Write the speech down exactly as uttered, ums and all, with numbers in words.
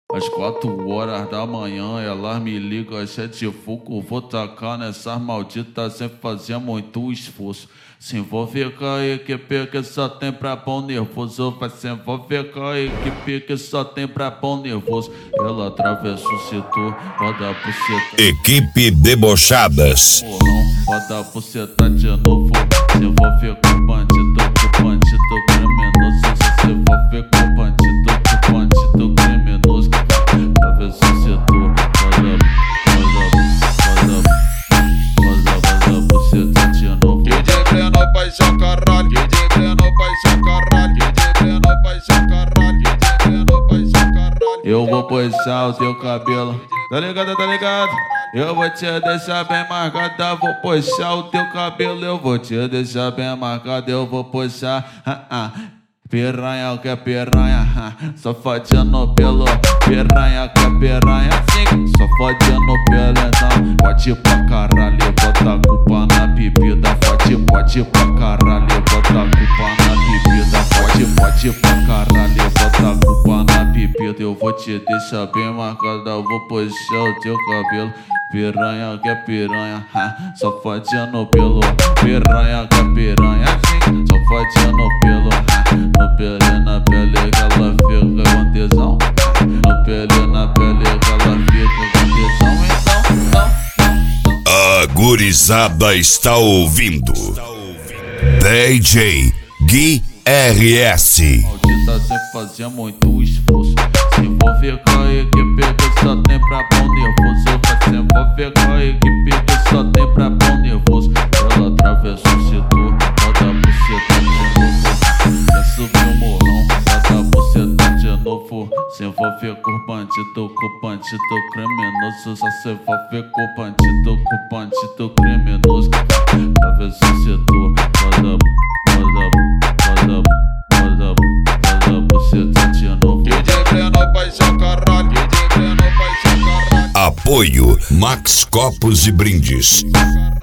Às quatro horas da manhã, elas me ligam, sete fogo, vou tacar nessas malditas sem fazer muito esforço. Se envolver com a equipe que só tem pra bom nervoso. Vai se envolver com a equipe que só tem pra bom nervoso. Ela atravessa o setor, roda a buceta. Equipe Debochadas. Morrão, roda a buceta de novo. Se envolver com bandido, com bandido criminoso. Se envolver com bandido, com bandido criminoso. Atravessa o setor, roda, roda, roda, roda, roda a buceta de novo. Breno paixão caralho, D J Breno paixão caralho, D J Breno paixão caralho, D J Breno paixão caralho. Eu vou puxar o teu cabelo, tá ligado, tá ligado? Eu vou te deixar bem marcada, vou puxar o teu cabelo, eu vou te deixar bem marcada, eu vou puxar. Ah, ah. Piranha que é piranha, só fodendo pelo. Piranha que é piranha, sim, só fodendo pelo. Então, pode pra caralho, bota a culpa na bebida. Pode, pode pra caralho, bota a culpa na bebida. Pode, pode pra caralho, bota a culpa na bebida. Eu vou te deixar bem marcada, eu vou puxar o teu cabelo. Piranha que é piranha, só fodendo pelo. Piranha que é piranha, sim, só fodendo pelo. No pele, na pele que ela fica com tesão. No pele, na pele que ela fica com tesão. Então, não. A gurizada está ouvindo D J Gui R S. Maldita sem fazer muito esforço. Se envolver com a equipe que só tem pra bom nervoso. Vai se envolver com a equipe que só tem pra bom nervoso. Ela atravessa o setor, roda a buceta de novo. Quer subir o morrão, roda a buceta de novo. Se envolver com bandido, com bandido criminoso. Só se envolver com bandido, com bandido criminoso. Atravessa o setor, roda, roda, roda, roda, roda a buceta de novo. D J Breno paixão caralho, D J Breno paixão caralho. Apoio Max Copos e Brindes.